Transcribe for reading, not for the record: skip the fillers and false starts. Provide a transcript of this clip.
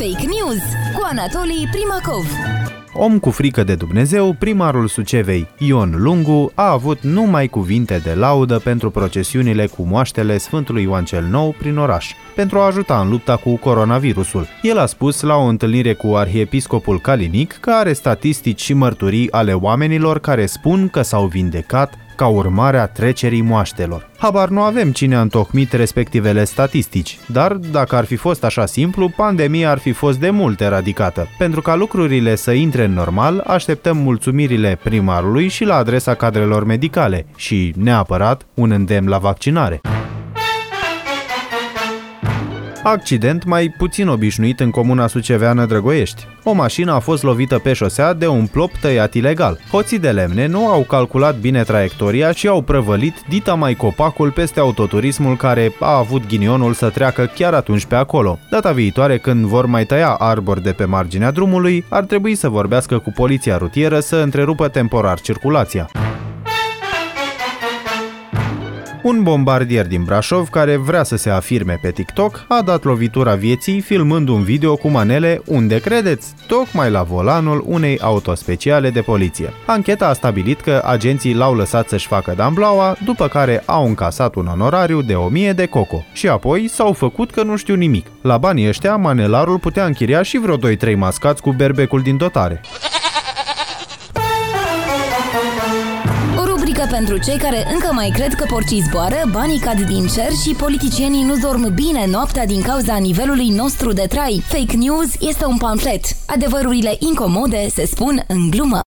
Fake News cu Anatolii Primacov. Om cu frică de Dumnezeu, primarul Sucevei, Ion Lungu, a avut numai cuvinte de laudă pentru procesiunile cu moaștele Sfântului Ioan cel Nou prin oraș, pentru a ajuta în lupta cu coronavirusul. El a spus la o întâlnire cu arhiepiscopul Calinic că are statistici și mărturii ale oamenilor care spun că s-au vindecat ca urmare a trecerii moaștelor. Habar nu avem cine a întocmit respectivele statistici, dar dacă ar fi fost așa simplu, pandemia ar fi fost de mult eradicată. Pentru ca lucrurile să intre în normal, așteptăm mulțumirile primarului și la adresa cadrelor medicale și, neapărat, un îndemn la vaccinare. Accident mai puțin obișnuit în comuna suceveană Drăgoiești. O mașină a fost lovită pe șosea de un plop tăiat ilegal. Hoții de lemne nu au calculat bine traiectoria și au prăvălit dita-mai copacul peste autoturismul care a avut ghinionul să treacă chiar atunci pe acolo. Data viitoare, când vor mai tăia arbori de pe marginea drumului, ar trebui să vorbească cu poliția rutieră să întrerupă temporar circulația. Un bombardier din Brașov, care vrea să se afirme pe TikTok, a dat lovitura vieții filmând un video cu manele, unde credeți, tocmai la volanul unei auto speciale de poliție. Ancheta a stabilit că agenții l-au lăsat să-și facă damblaua, după care au încasat un onorariu de 1000 de coco și apoi s-au făcut că nu știu nimic. La banii ăștia, manelarul putea închiria și vreo 2-3 mascați cu berbecul din dotare. Pentru cei care încă mai cred că porcii zboară, banii cad din cer și politicienii nu dorm bine noaptea din cauza nivelului nostru de trai. Fake News este un pamflet. Adevărurile incomode se spun în glumă.